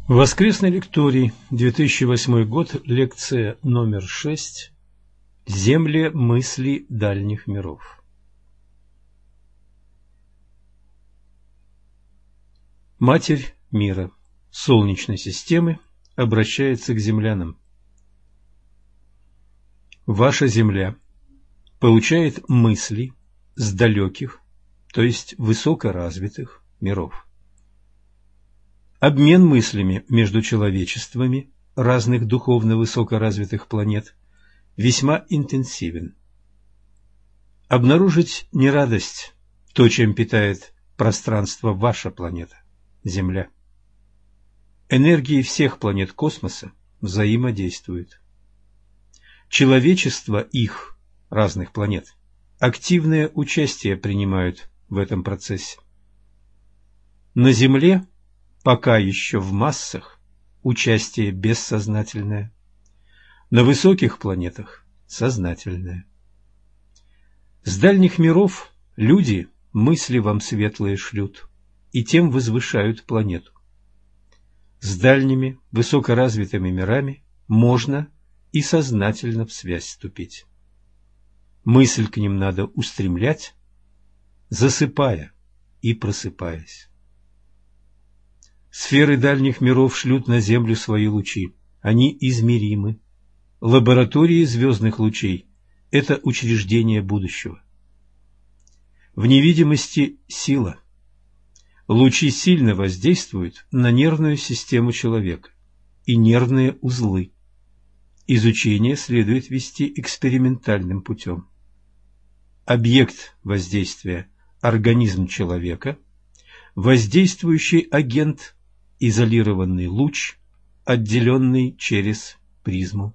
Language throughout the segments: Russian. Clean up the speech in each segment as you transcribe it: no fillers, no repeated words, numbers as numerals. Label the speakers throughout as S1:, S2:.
S1: Воскресный лекторий, 2008 год, лекция номер 6. Земли мысли дальних миров. Матерь мира, Солнечной системы, обращается к землянам. Ваша Земля получает мысли с далеких, то есть высокоразвитых миров. Обмен мыслями между человечествами разных духовно высокоразвитых планет весьма интенсивен. Обнаружить не радость то, чем питает пространство ваша планета, Земля. Энергии всех планет космоса взаимодействуют. Человечество их, разных планет, активное участие принимают в этом процессе. На Земле пока еще в массах участие бессознательное, на высоких планетах сознательное. С дальних миров люди мысли вам светлые шлют и тем возвышают планету. С дальними высокоразвитыми мирами можно и сознательно в связь вступить. Мысль к ним надо устремлять, засыпая и просыпаясь. Сферы дальних миров шлют на Землю свои лучи. Они измеримы. Лаборатории звездных лучей – это учреждение будущего. В невидимости сила. Лучи сильно воздействуют на нервную систему человека и нервные узлы. Изучение следует вести экспериментальным путем. Объект воздействия – организм человека, воздействующий агент – изолированный луч, отделенный через призму.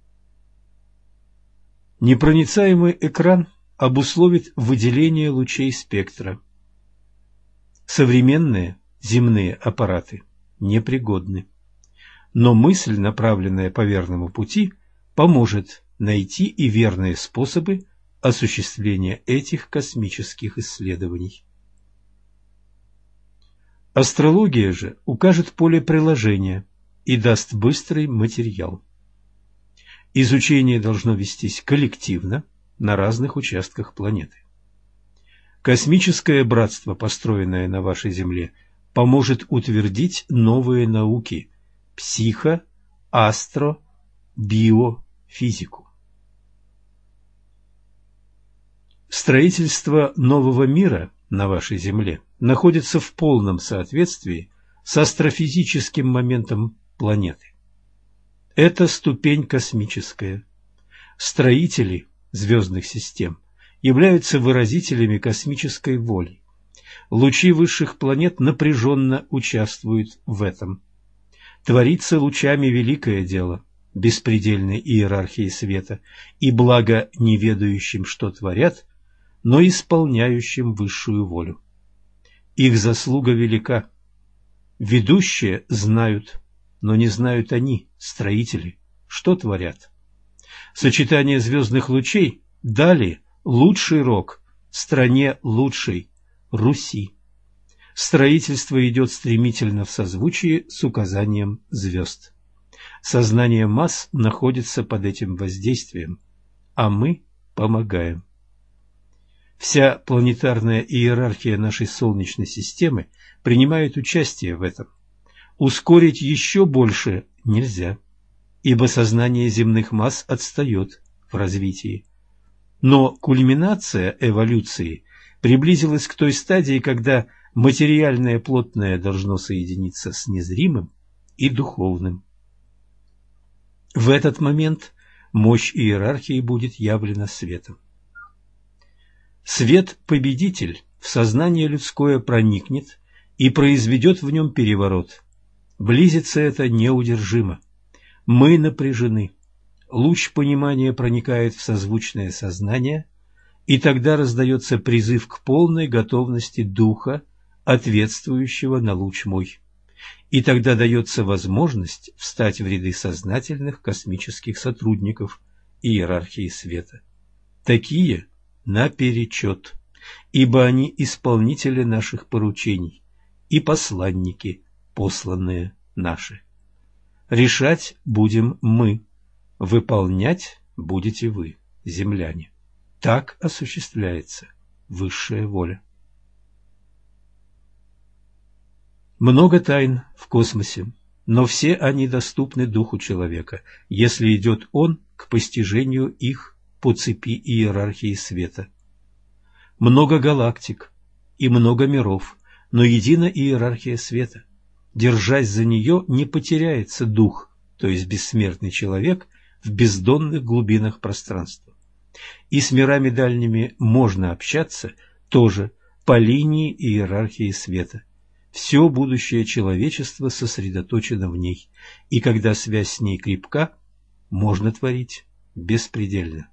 S1: Непроницаемый экран обусловит выделение лучей спектра. Современные земные аппараты непригодны, но мысль, направленная по верному пути, поможет найти и верные способы осуществления этих космических исследований. Астрология же укажет поле приложения и даст быстрый материал. Изучение должно вестись коллективно на разных участках планеты. Космическое братство, построенное на вашей Земле, поможет утвердить новые науки – психо-, астро-, биофизику. Строительство нового мира на вашей Земле находится в полном соответствии с астрофизическим моментом планеты. Это ступень космическая. Строители звездных систем являются выразителями космической воли. Лучи высших планет напряженно участвуют в этом. Творится лучами великое дело беспредельной иерархии света, и благо неведающим, что творят, но исполняющим высшую волю. Их заслуга велика. Ведущие знают, но не знают они, строители, что творят. Сочетание звездных лучей дали лучший рок стране лучшей Руси. Строительство идет стремительно в созвучии с указанием звезд. Сознание масс находится под этим воздействием, а мы помогаем. Вся планетарная иерархия нашей Солнечной системы принимает участие в этом. Ускорить еще больше нельзя, ибо сознание земных масс отстает в развитии. Но кульминация эволюции приблизилась к той стадии, когда материальное плотное должно соединиться с незримым и духовным. В этот момент мощь иерархии будет явлена светом. Свет-победитель в сознание людское проникнет и произведет в нем переворот. Близится это неудержимо. Мы напряжены. Луч понимания проникает в созвучное сознание, и тогда раздается призыв к полной готовности духа, ответствующего на луч мой. И тогда дается возможность встать в ряды сознательных космических сотрудников иерархии света. Такие наперечет, ибо они исполнители наших поручений и посланники, посланные наши. Решать будем мы, выполнять будете вы, земляне. Так осуществляется высшая воля. Много тайн в космосе, но все они доступны духу человека, если идет он к постижению их по цепи иерархии света. Много галактик и много миров, но едина иерархия света. Держась за нее, не потеряется дух, то есть бессмертный человек, в бездонных глубинах пространства. И с мирами дальними можно общаться тоже по линии иерархии света. Все будущее человечества сосредоточено в ней, и когда связь с ней крепка, можно творить беспредельно.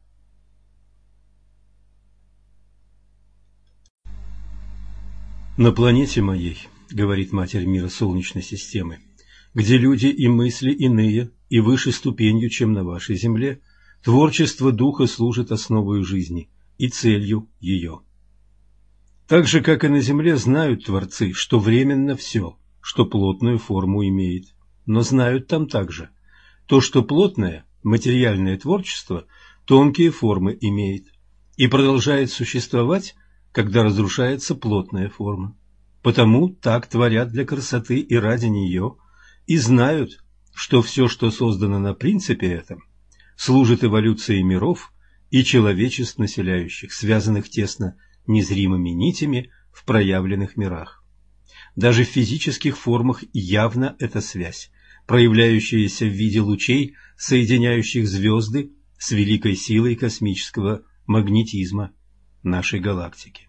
S1: На планете моей, говорит Матерь мира Солнечной системы, где люди и мысли иные и выше ступенью, чем на вашей Земле, творчество Духа служит основой жизни и целью ее. Так же, как и на Земле, знают Творцы, что временно все, что плотную форму имеет. Но знают там также то, что плотное, материальное творчество тонкие формы имеет и продолжает существовать, когда разрушается плотная форма. Потому так творят для красоты и ради нее, и знают, что все, что создано на принципе этом, служит эволюции миров и человечеств населяющих, связанных тесно незримыми нитями в проявленных мирах. Даже в физических формах явна эта связь, проявляющаяся в виде лучей, соединяющих звезды с великой силой космического магнетизма нашей галактики.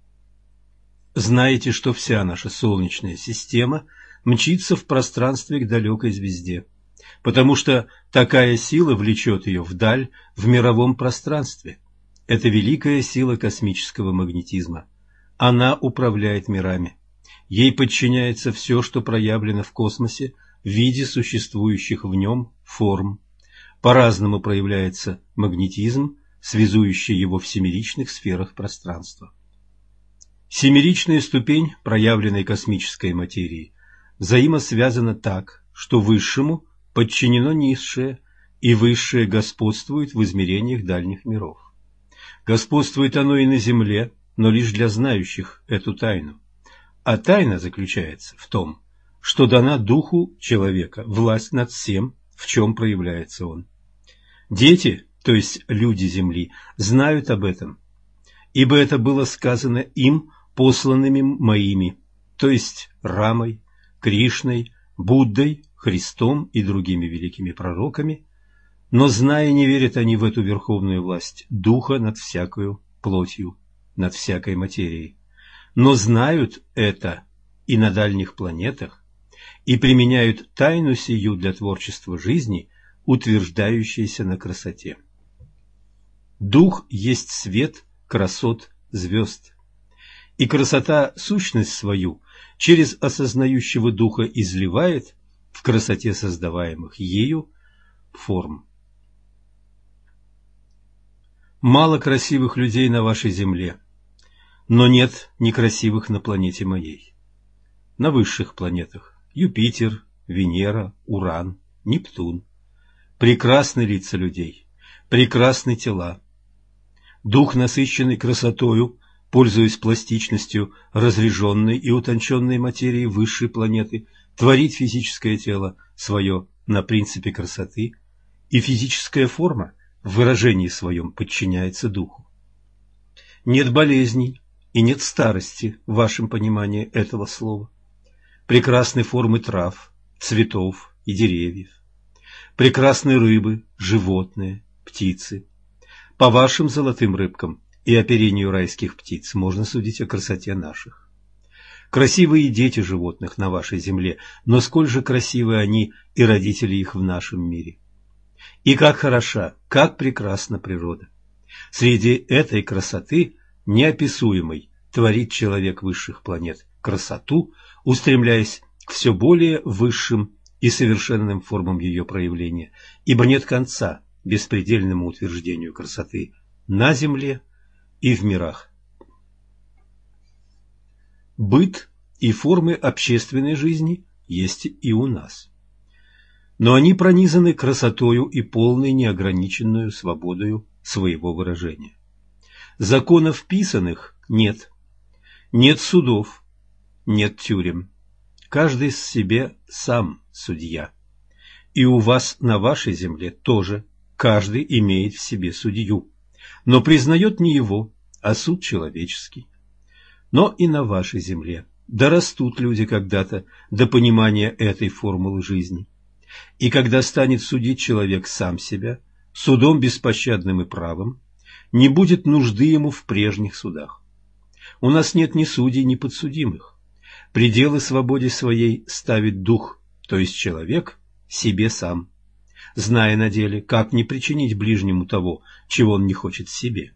S1: Знаете, что вся наша Солнечная система мчится в пространстве к далекой звезде, потому что такая сила влечет ее вдаль в мировом пространстве. Это великая сила космического магнетизма. Она управляет мирами. Ей подчиняется все, что проявлено в космосе в виде существующих в нем форм. По-разному проявляется магнетизм, связующий его в семеричных сферах пространства. Семеричная ступень проявленной космической материи взаимосвязана так, что высшему подчинено низшее, и высшее господствует в измерениях дальних миров. Господствует оно и на Земле, но лишь для знающих эту тайну. А тайна заключается в том, что дана духу человека власть над всем, в чем проявляется он. Дети, то есть люди Земли, знают об этом, ибо это было сказано им посланными моими, то есть Рамой, Кришной, Буддой, Христом и другими великими пророками, но, зная, не верят они в эту верховную власть Духа над всякою плотью, над всякой материей, но знают это и на дальних планетах, и применяют тайну сию для творчества жизни, утверждающейся на красоте. Дух есть свет красот звезд, и красота сущность свою через осознающего духа изливает в красоте создаваемых ею форм. Мало красивых людей на вашей земле, но нет некрасивых на планете моей. На высших планетах Юпитер, Венера, Уран, Нептун. Прекрасны лица людей, прекрасны тела. Дух, насыщенный красотою, пользуясь пластичностью разряженной и утонченной материи высшей планеты, творит физическое тело свое на принципе красоты, и физическая форма в выражении своем подчиняется духу. Нет болезней и нет старости в вашем понимании этого слова. Прекрасны формы трав, цветов и деревьев. Прекрасны рыбы, животные, птицы. По вашим золотым рыбкам и оперению райских птиц можно судить о красоте наших. Красивые дети животных на вашей земле, но сколь же красивы они и родители их в нашем мире. И как хороша, как прекрасна природа. Среди этой красоты, неописуемой, творит человек высших планет красоту, устремляясь к все более высшим и совершенным формам ее проявления, ибо нет конца беспредельному утверждению красоты на земле и в мирах. Быт и формы общественной жизни есть и у нас. Но они пронизаны красотою и полной неограниченную свободою своего выражения. Законов писанных нет. Нет судов, нет тюрем. Каждый себе сам судья. И у вас на вашей земле тоже каждый имеет в себе судью, но признает не его, а суд человеческий. Но и на вашей земле дорастут люди когда-то до понимания этой формулы жизни. И когда станет судить человек сам себя, судом беспощадным и правым, не будет нужды ему в прежних судах. У нас нет ни судей, ни подсудимых. Пределы свободе своей ставит дух, то есть человек, себе сам, зная на деле, как не причинить ближнему того, чего он не хочет себе.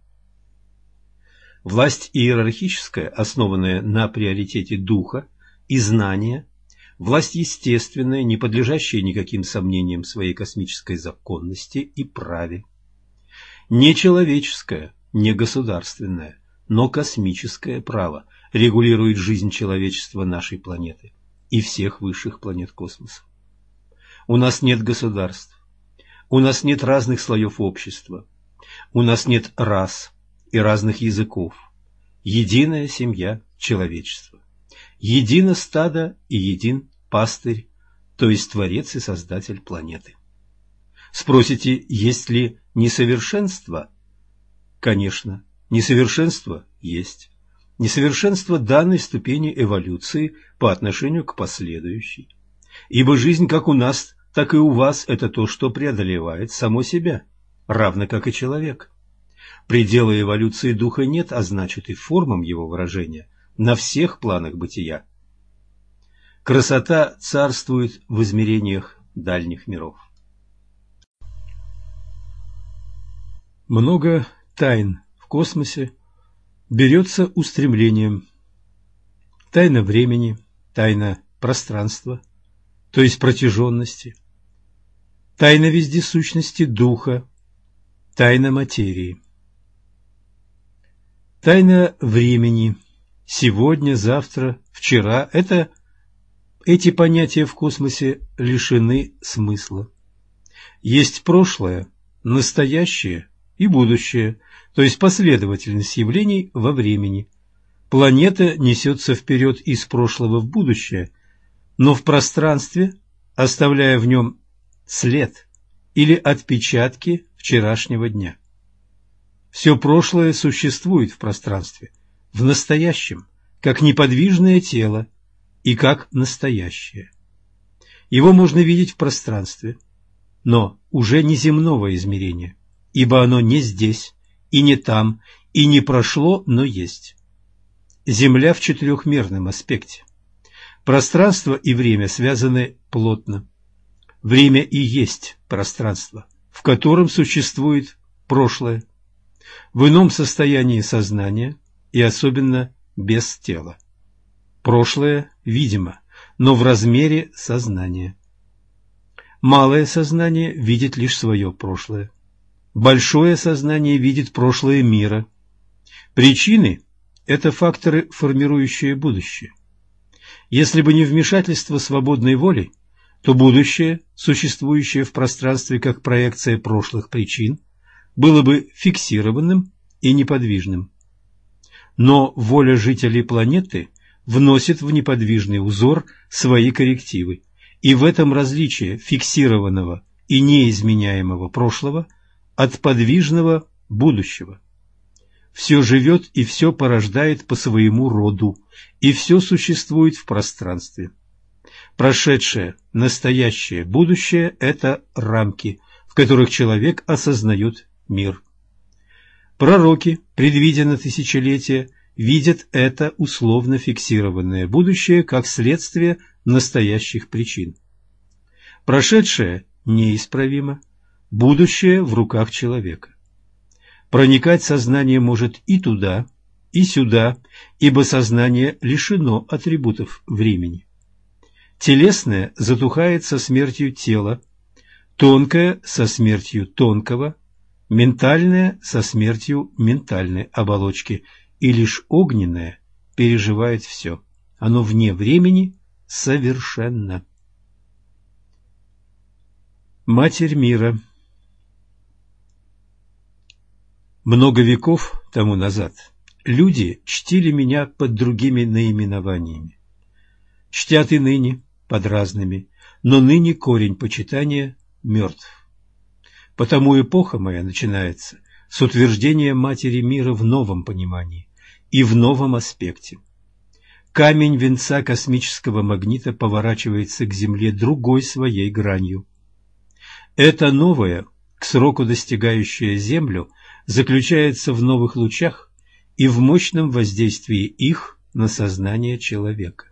S1: Власть иерархическая, основанная на приоритете духа и знания, власть естественная, не подлежащая никаким сомнениям своей космической законности и праве. Не человеческое, не государственное, но космическое право регулирует жизнь человечества нашей планеты и всех высших планет космоса. У нас нет государств, у нас нет разных слоев общества, у нас нет рас и разных языков. Единая семья человечества, едино стадо и един пастырь, то есть Творец и Создатель планеты. Спросите, есть ли несовершенство? Конечно, несовершенство есть. Несовершенство данной ступени эволюции по отношению к последующей. Ибо жизнь как у нас, так и у вас – это то, что преодолевает само себя, равно как и человек. Предела эволюции духа нет, а значит и формам его выражения на всех планах бытия. Красота царствует в измерениях дальних миров. Много тайн в космосе берется устремлением. Тайна времени, тайна пространства, то есть протяженности, тайна вездесущности духа, тайна материи. Тайна времени, сегодня, завтра, вчера – эти понятия в космосе лишены смысла. Есть прошлое, настоящее и будущее, то есть последовательность явлений во времени. Планета несется вперед из прошлого в будущее, но в пространстве, оставляя в нем след или отпечатки вчерашнего дня. Все прошлое существует в пространстве, в настоящем, как неподвижное тело и как настоящее. Его можно видеть в пространстве, но уже не земного измерения, ибо оно не здесь и не там, и не прошло, но есть. Земля в четырехмерном аспекте. Пространство и время связаны плотно. Время и есть пространство, в котором существует прошлое, в ином состоянии сознания и особенно без тела. Прошлое видимо, но в размере сознания. Малое сознание видит лишь свое прошлое. Большое сознание видит прошлое мира. Причины – это факторы, формирующие будущее. Если бы не вмешательство свободной воли, то будущее, существующее в пространстве как проекция прошлых причин, было бы фиксированным и неподвижным. Но воля жителей планеты вносит в неподвижный узор свои коррективы, и в этом различие фиксированного и неизменяемого прошлого от подвижного будущего. Все живет и все порождает по своему роду, и все существует в пространстве. Прошедшее, настоящее, будущее – это рамки, в которых человек осознает мир. Пророки, предвидя на тысячелетия, видят это условно фиксированное будущее как следствие настоящих причин. Прошедшее неисправимо, будущее в руках человека. Проникать сознание может и туда, и сюда, ибо сознание лишено атрибутов времени. Телесное затухает со смертью тела, тонкое со смертью тонкого, ментальное со смертью ментальной оболочки, и лишь огненное переживает все. Оно вне времени, совершенно. Матерь мира. Много веков тому назад люди чтили меня под другими наименованиями. Чтят и ныне под разными, но ныне корень почитания мертв. Потому эпоха моя начинается с утверждения Матери мира в новом понимании и в новом аспекте. Камень венца космического магнита поворачивается к Земле другой своей гранью. Это новое, к сроку достигающее Землю, заключается в новых лучах и в мощном воздействии их на сознание человека.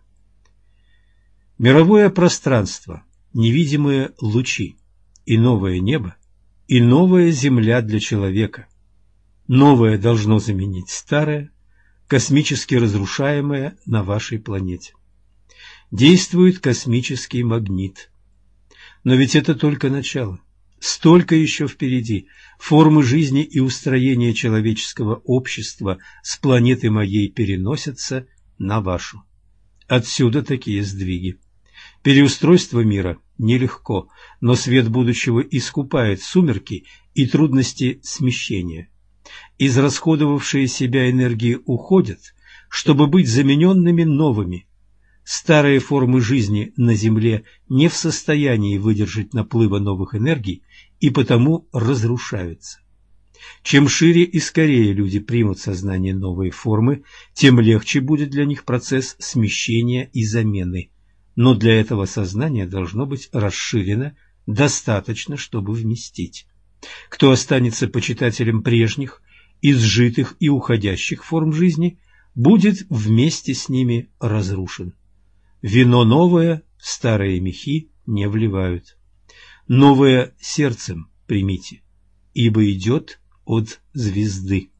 S1: Мировое пространство, невидимые лучи и новое небо, и новая земля для человека. Новое должно заменить старое, космически разрушаемое на вашей планете. Действует космический магнит. Но ведь это только начало. Столько еще впереди. Формы жизни и устроения человеческого общества с планеты моей переносятся на вашу. Отсюда такие сдвиги. Переустройство мира нелегко, но свет будущего искупает сумерки и трудности смещения. Израсходовавшие себя энергии уходят, чтобы быть замененными новыми. Старые формы жизни на Земле не в состоянии выдержать наплыва новых энергий и потому разрушаются. Чем шире и скорее люди примут сознание новой формы, тем легче будет для них процесс смещения и замены. Но для этого сознание должно быть расширено достаточно, чтобы вместить. Кто останется почитателем прежних, изжитых и уходящих форм жизни, будет вместе с ними разрушен. Вино новое в старые мехи не вливают. Новое сердцем примите, ибо идет от звезды.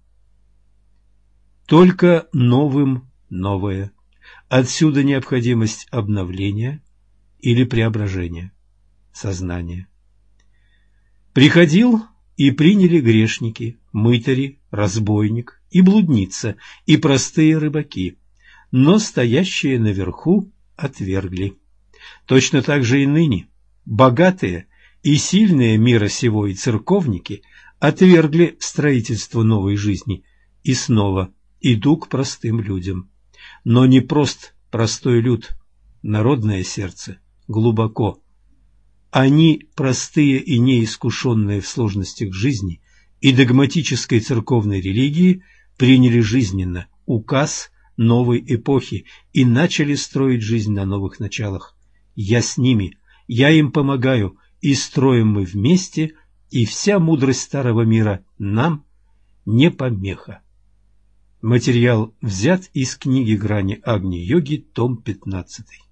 S1: Только новым новое. Отсюда необходимость обновления или преображения сознания. Приходил и приняли грешники, мытари, разбойник и блудница, и простые рыбаки, но стоящие наверху отвергли. Точно так же и ныне богатые и сильные мира сего и церковники отвергли строительство новой жизни и снова иду к простым людям. Но не прост простой люд, народное сердце глубоко. Они, простые и неискушенные в сложностях жизни и догматической церковной религии, приняли жизненно указ новой эпохи и начали строить жизнь на новых началах. Я с ними, я им помогаю, и строим мы вместе, и вся мудрость старого мира нам не помеха. Материал взят из книги «Грани Агни-йоги», том 15.